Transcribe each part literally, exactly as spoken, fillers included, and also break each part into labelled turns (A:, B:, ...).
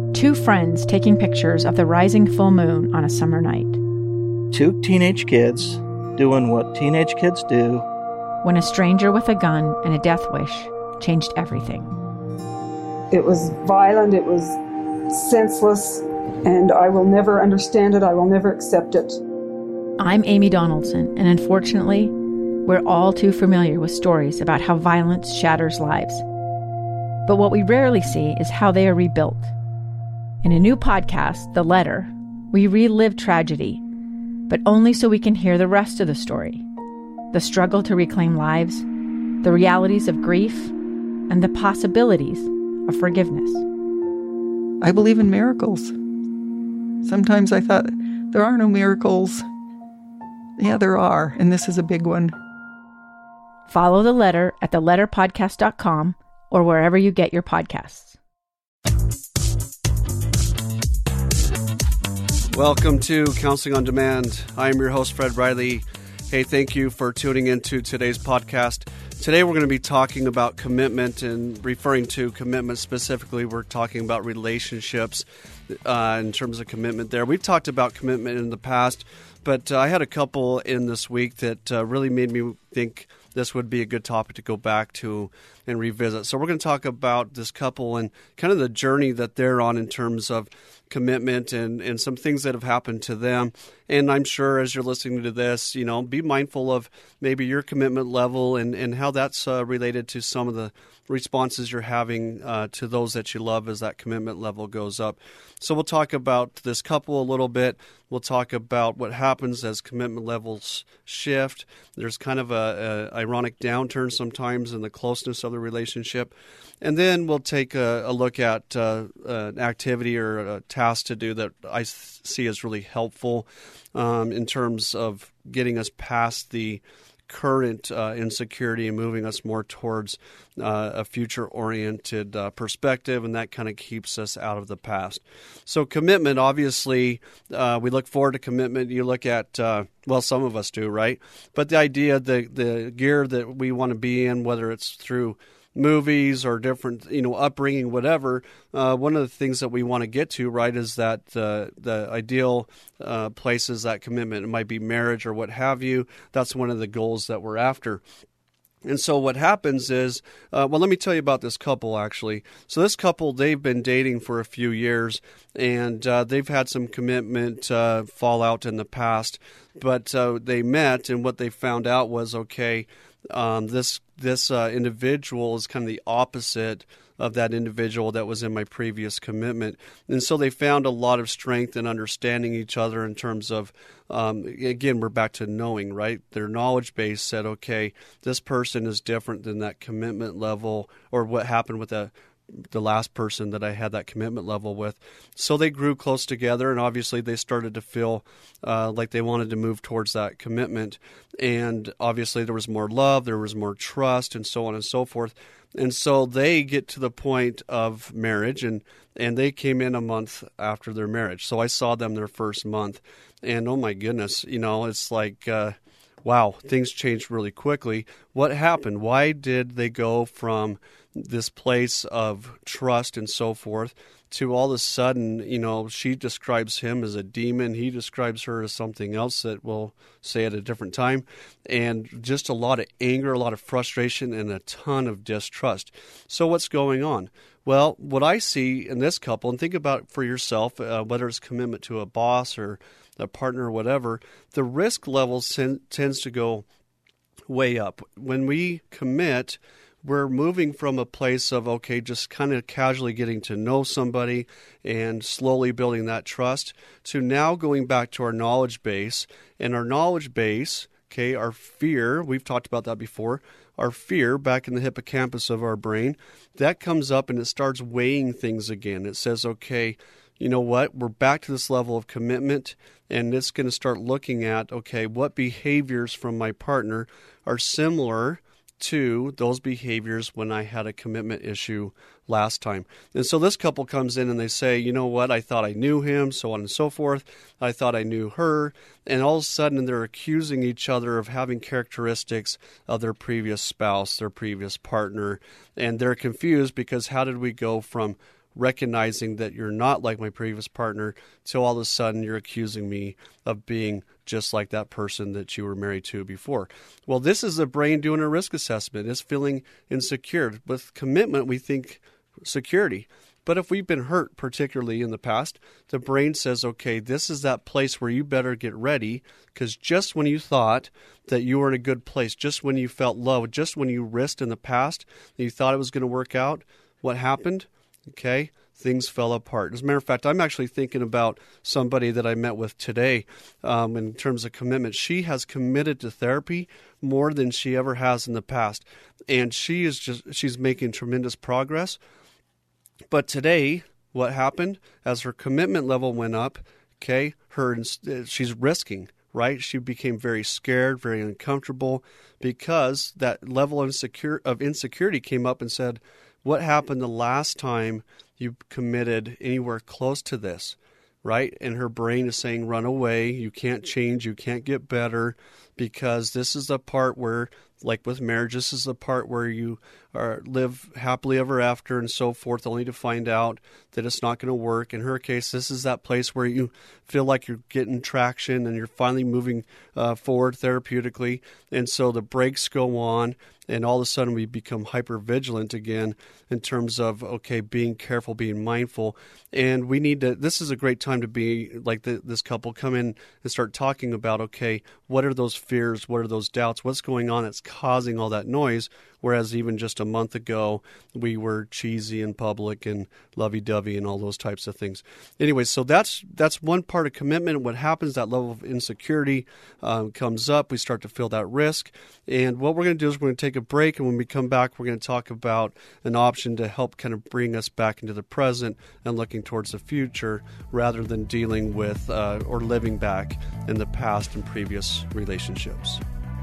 A: Two friends taking pictures of the rising full moon on a summer night.
B: Two teenage kids doing what teenage kids do.
A: When a stranger with a gun and a death wish changed everything.
C: It was violent, it was senseless, and I will never understand it, I will never accept it.
A: I'm Amy Donaldson, and unfortunately, we're all too familiar with stories about how violence shatters lives. But what we rarely see is how they are rebuilt. In a new podcast, The Letter, we relive tragedy, but only so we can hear the rest of the story. The struggle to reclaim lives, the realities of grief, and the possibilities of forgiveness.
D: I believe in miracles. Sometimes I thought, there are no miracles. Yeah, there are, and this is a big one.
A: Follow The Letter at the letter podcast dot com or wherever you get your podcasts.
E: Welcome to Counseling on Demand. I am your host, Fred Riley. Hey, thank you for tuning into today's podcast. Today we're going to be talking about commitment, and referring to commitment specifically, we're talking about relationships uh, in terms of commitment there. We've talked about commitment in the past, but uh, I had a couple in this week that uh, really made me think this would be a good topic to go back to and revisit. So we're going to talk about this couple and kind of the journey that they're on in terms of commitment and, and some things that have happened to them. And I'm sure as you're listening to this, you know, be mindful of maybe your commitment level and, and how that's uh, related to some of the responses you're having uh, to those that you love as that commitment level goes up. So we'll talk about this couple a little bit. We'll talk about what happens as commitment levels shift. There's kind of a, a ironic downturn sometimes in the closeness of the relationship. And then we'll take a, a look at uh, an activity or a task to do that I see as really helpful um, in terms of getting us past the current uh, insecurity and moving us more towards uh, a future-oriented uh, perspective, and that kind of keeps us out of the past. So commitment, obviously, uh, we look forward to commitment. You look at, uh, well, some of us do, right? But the idea, the the gear that we want to be in, whether it's through movies or different, you know, upbringing, whatever, uh, one of the things that we want to get to, right, is that uh, the ideal uh, place is that commitment. It might be marriage or what have you. That's one of the goals that we're after. And so what happens is, uh, well, let me tell you about this couple, actually. So this couple, they've been dating for a few years, and uh, they've had some commitment uh, fallout in the past. But uh, they met, and what they found out was, okay, um, this this uh, individual is kind of the opposite of that individual that was in my previous commitment. And so they found a lot of strength in understanding each other in terms of, um, again, we're back to knowing, right? Their knowledge base said, okay, this person is different than that commitment level or what happened with the the last person that I had that commitment level with. So they grew close together, and obviously they started to feel uh, like they wanted to move towards that commitment. And obviously there was more love, there was more trust, and so on and so forth. And so they get to the point of marriage, and, and they came in a month after their marriage. So I saw them their first month, and oh my goodness, you know, it's like, uh, wow, things changed really quickly. What happened? Why did they go from this place of trust and so forth to all of a sudden, you know, she describes him as a demon. He describes her as something else that we'll say at a different time. And just a lot of anger, a lot of frustration, and a ton of distrust. So what's going on? Well, what I see in this couple, and think about it for yourself, uh, whether it's commitment to a boss or a partner or whatever, the risk level sen- tends to go way up. When we commit, we're moving from a place of, okay, just kind of casually getting to know somebody and slowly building that trust, to now going back to our knowledge base. And our knowledge base, okay, our fear, we've talked about that before, our fear back in the hippocampus of our brain, that comes up and it starts weighing things again. It says, okay, you know what, we're back to this level of commitment, and it's going to start looking at, okay, what behaviors from my partner are similar to those behaviors when I had a commitment issue last time. And so this couple comes in and they say, you know what, I thought I knew him, so on and so forth. I thought I knew her. And all of a sudden they're accusing each other of having characteristics of their previous spouse, their previous partner. And they're confused because how did we go from recognizing that you're not like my previous partner, till all of a sudden you're accusing me of being just like that person that you were married to before. Well, this is the brain doing a risk assessment. It's feeling insecure. With commitment, we think security. But if we've been hurt, particularly in the past, the brain says, okay, this is that place where you better get ready, because just when you thought that you were in a good place, just when you felt loved, just when you risked in the past, and you thought it was going to work out, what happened? Okay, things fell apart. As a matter of fact, I'm actually thinking about somebody that I met with today um, in terms of commitment. She has committed to therapy more than she ever has in the past, and she is just she's making tremendous progress. But today, what happened? As her commitment level went up, okay, her she's risking, right? She became very scared, very uncomfortable, because that level of insecure of insecurity came up and said, what happened the last time you committed anywhere close to this, right? And her brain is saying, run away, you can't change, you can't get better, because this is the part where, like with marriage, this is the part where you are, live happily ever after and so forth, only to find out that it's not going to work. In her case, this is that place where you feel like you're getting traction and you're finally moving uh, forward therapeutically. And so the brakes go on, and all of a sudden we become hyper vigilant again in terms of, okay, being careful, being mindful. And we need to, this is a great time to be like the, this couple, come in and start talking about, okay, what are those fears? What are those doubts? What's going on that's causing all that noise? Whereas even just a month ago, we were cheesy in public and lovey-dovey and all those types of things. Anyway, so that's that's one part of commitment. What happens, that level of insecurity um, comes up. We start to feel that risk. And what we're going to do is we're going to take a break. And when we come back, we're going to talk about an option to help kind of bring us back into the present and looking towards the future, rather than dealing with uh, or living back in the past and previous relationships.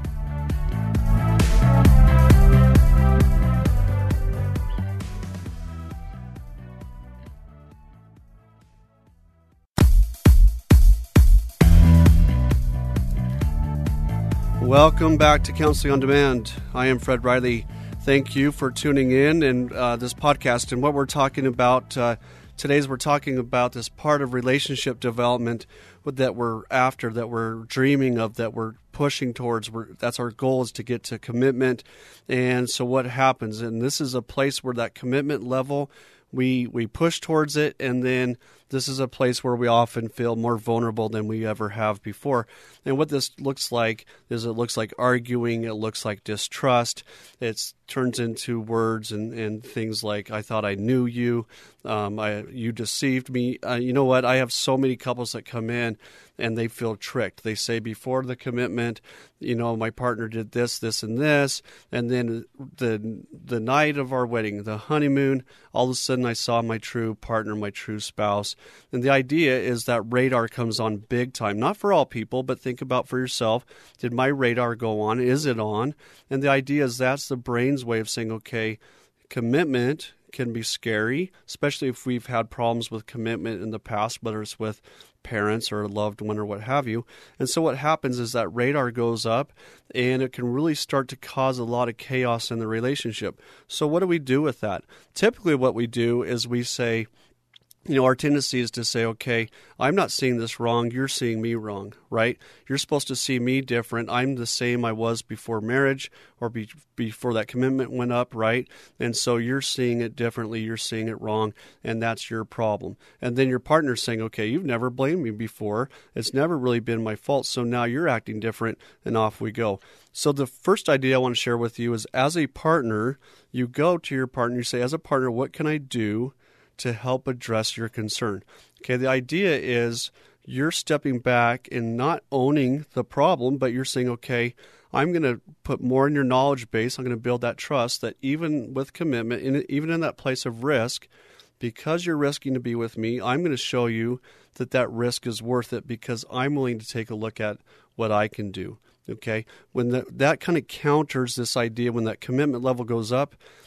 E: Welcome back to Counseling on Demand. I am Fred Riley. Thank you for tuning in and uh, this podcast. And what we're talking about uh, today is we're talking about this part of relationship development that we're after, that we're dreaming of, that we're pushing towards. We're, that's our goal, is to get to commitment. And so what happens? And this is a place where that commitment level, we we push towards it, and then this is a place where we often feel more vulnerable than we ever have before. And what this looks like is it looks like arguing, it looks like distrust, it turns into words and, and things like, I thought I knew you, um, I you deceived me. Uh, you know what? I have so many couples that come in and they feel tricked. They say before the commitment, you know, my partner did this, this, and this, and then the the night of our wedding, the honeymoon, all of a sudden I saw my true partner, my true spouse. And the idea is that radar comes on big time, not for all people, but think about for yourself. Did my radar go on? Is it on? And the idea is that's the brain's way of saying, okay, commitment can be scary, especially if we've had problems with commitment in the past, whether it's with parents or a loved one or what have you. And so what happens is that radar goes up, and it can really start to cause a lot of chaos in the relationship. So what do we do with that? Typically what we do is we say, you know, our tendency is to say, okay, I'm not seeing this wrong, you're seeing me wrong, right? You're supposed to see me different. I'm the same I was before marriage or be, before that commitment went up, right? And so you're seeing it differently, you're seeing it wrong, and that's your problem. And then your partner's saying, okay, you've never blamed me before, it's never really been my fault, so now you're acting different, and off we go. So the first idea I want to share with you is, as a partner, you go to your partner, you say, as a partner, what can I do to help address your concern? Okay, the idea is you're stepping back and not owning the problem, but you're saying, okay, I'm going to put more in your knowledge base. I'm going to build that trust that even with commitment, in, even in that place of risk, because you're risking to be with me, I'm going to show you that that risk is worth it because I'm willing to take a look at what I can do. Okay, when the, that kind of counters this idea, when that commitment level goes up,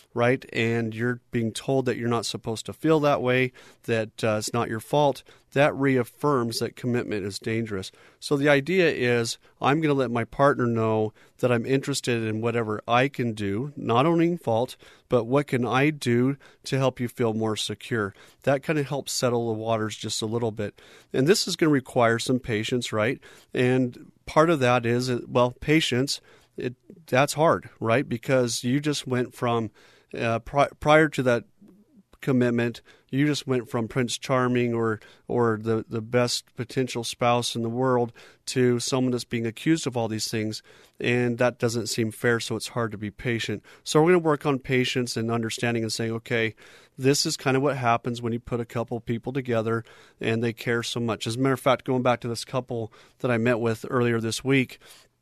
E: right? And you're being told that you're not supposed to feel that way, that uh, it's not your fault. That reaffirms that commitment is dangerous. So the idea is I'm going to let my partner know that I'm interested in whatever I can do, not owning fault, but what can I do to help you feel more secure. That kind of helps settle the waters just a little bit. And this is going to require some patience, right? And part of that is, well, patience, it, that's hard, right? Because you just went from, uh, pri- prior to that commitment, you just went from Prince Charming or or the, the best potential spouse in the world to someone that's being accused of all these things, and that doesn't seem fair, so it's hard to be patient. So we're going to work on patience and understanding and saying, okay, this is kind of what happens when you put a couple people together and they care so much. As a matter of fact, going back to this couple that I met with earlier this week,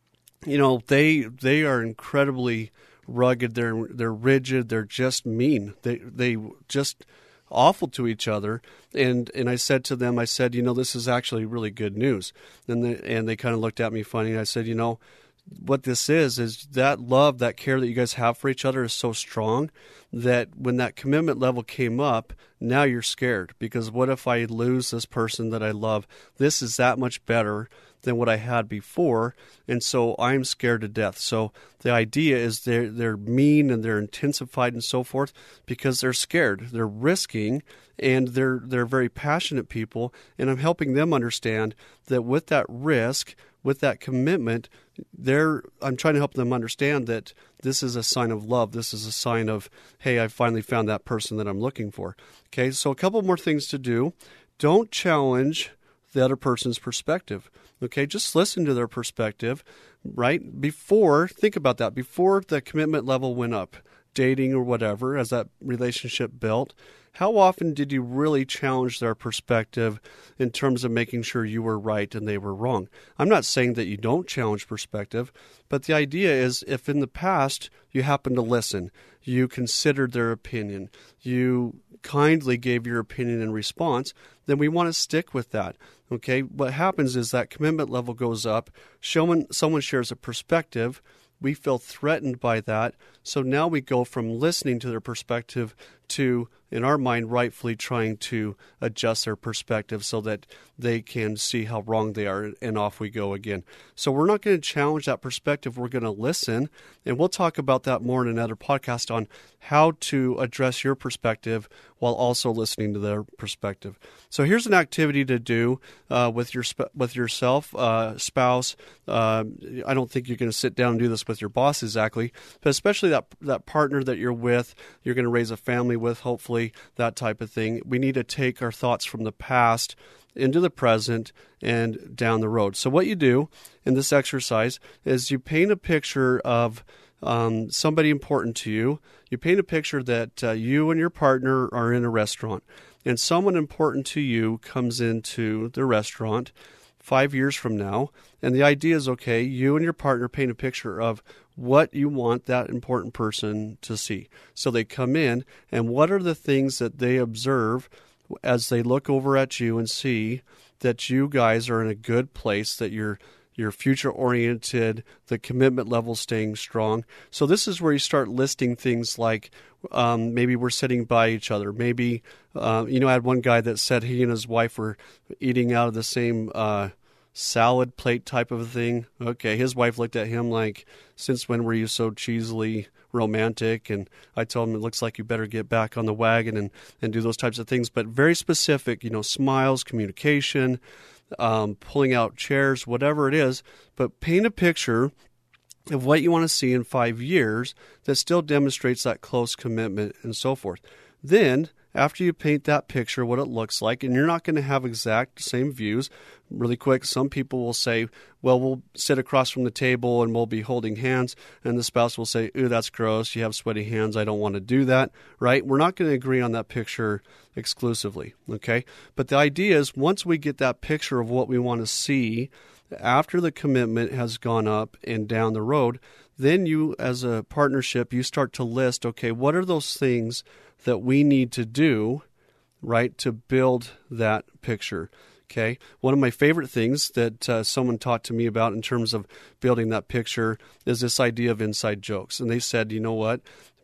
E: you know, they they are incredibly rugged, they're they're rigid, they're just mean. They they just awful to each other, and and I said to them, I said, you know, this is actually really good news. And they, and they kind of looked at me funny. And I said, you know, what this is is that love, that care that you guys have for each other is so strong that when that commitment level came up, now you're scared because what if I lose this person that I love? This is that much better than what I had before, and so I'm scared to death. So the idea is they're, they're mean and they're intensified and so forth because they're scared. They're risking, and they're they're very passionate people, and I'm helping them understand that with that risk, with that commitment, they're I'm trying to help them understand that this is a sign of love. This is a sign of, hey, I finally found that person that I'm looking for. Okay, so a couple more things to do. Don't challenge the other person's perspective. Okay, just listen to their perspective, right? Before, think about that, before the commitment level went up, dating or whatever, as that relationship built, how often did you really challenge their perspective in terms of making sure you were right and they were wrong? I'm not saying that you don't challenge perspective, but the idea is if in the past you happened to listen, you considered their opinion, you kindly gave your opinion in response, then we want to stick with that. Okay, what happens is that commitment level goes up. Someone, someone shares a perspective. We feel threatened by that. So now we go from listening to their perspective to, in our mind, rightfully trying to adjust their perspective so that they can see how wrong they are, and off we go again. So we're not going to challenge that perspective. We're going to listen, and we'll talk about that more in another podcast on how to address your perspective while also listening to their perspective. So here's an activity to do uh, with your sp- with yourself, uh, spouse. Uh, I don't think you're going to sit down and do this with your boss exactly, but especially that that partner that you're with, you're going to raise a family with, hopefully, that type of thing. We need to take our thoughts from the past into the present and down the road. So what you do in this exercise is you paint a picture of um, somebody important to you. You paint a picture that uh, you and your partner are in a restaurant, and someone important to you comes into the restaurant five years from now, and the idea is, okay, you and your partner paint a picture of what you want that important person to see. So they come in, and what are the things that they observe as they look over at you and see that you guys are in a good place, that you're you're future-oriented, the commitment level staying strong. So this is where you start listing things like um, maybe we're sitting by each other. Maybe, uh, you know, I had one guy that said he and his wife were eating out of the same uh, salad plate type of thing. Okay, his wife looked at him like, since when were you so cheesily romantic? And I told him, it looks like you better get back on the wagon and, and do those types of things. But very specific, you know, smiles, communication, um, pulling out chairs, whatever it is. But paint a picture of what you want to see in five years that still demonstrates that close commitment and so forth. Then, after you paint that picture, what it looks like, and you're not going to have exact same views. Really quick, some people will say, well, we'll sit across from the table and we'll be holding hands, and the spouse will say, ooh, that's gross, you have sweaty hands, I don't want to do that, right? We're not going to agree on that picture exclusively, okay? But the idea is once we get that picture of what we want to see after the commitment has gone up and down the road, then you, as a partnership, you start to list, okay, what are those things that we need to do, right, to build that picture. Okay, one of my favorite things that uh, someone talked to me about in terms of building that picture is this idea of inside jokes. And they said, you know what,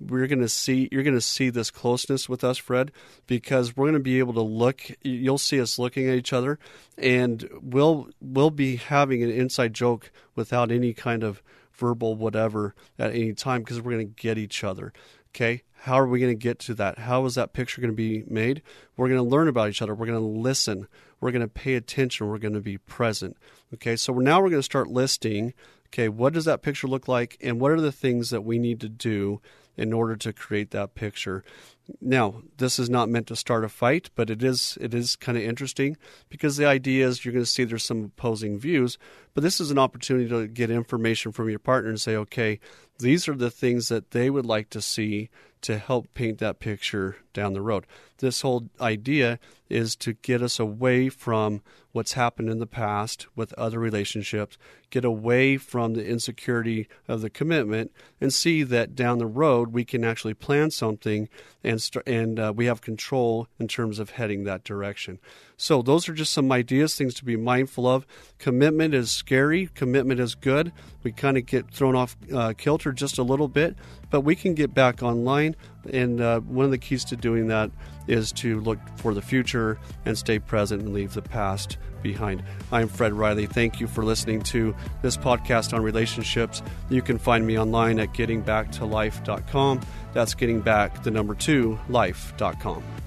E: we're going to see, you're going to see this closeness with us, Fred, because we're going to be able to look, you'll see us looking at each other, and we'll, we'll be having an inside joke without any kind of verbal whatever at any time, because we're going to get each other. Okay, how are we going to get to that? How is that picture going to be made? We're going to learn about each other. We're going to listen. We're going to pay attention. We're going to be present. Okay, so now we're going to start listing, okay, what does that picture look like, and what are the things that we need to do in order to create that picture? Now, this is not meant to start a fight, but it is it is kind of interesting, because the idea is you're going to see there's some opposing views, but this is an opportunity to get information from your partner and say, okay, these are the things that they would like to see to help paint that picture down the road. This whole idea is to get us away from what's happened in the past with other relationships, get away from the insecurity of the commitment, and see that down the road we can actually plan something and st- and uh, we have control in terms of heading that direction. So those are just some ideas, things to be mindful of. Commitment is scary. Commitment is good. We kind of get thrown off uh, kilter just a little bit, but we can get back online. And uh, one of the keys to doing that is to look for the future and stay present and leave the past behind. I'm Fred Riley. Thank you for listening to this podcast on relationships. You can find me online at getting back to life dot com. That's getting back, the number two, life dot com.